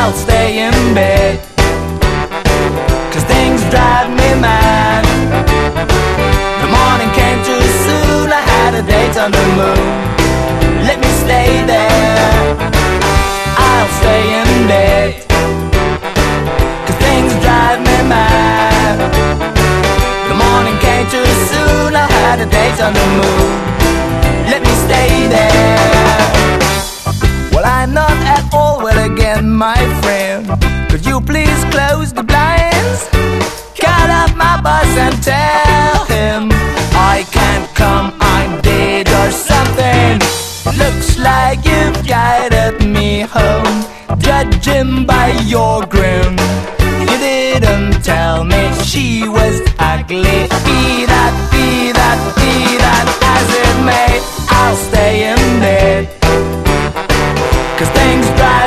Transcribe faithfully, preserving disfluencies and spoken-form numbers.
I'll stay in bed, 'cause things drive me mad. The morning came too soon, I had a date on the moon. Let me stay there, I'll stay in bed, 'cause things drive me mad. The morning came too soon, I had a date on the moon. Let me stay there. Well, I'm not at all well again, my friend. Could you please close the blinds? Call up my boss and tell him I can't come, I'm dead or something. Looks like you've guided me home, judging by your grin. You didn't tell me she was ugly. Be that, be that, be that as it may, I'll stay in bed, 'cause things drive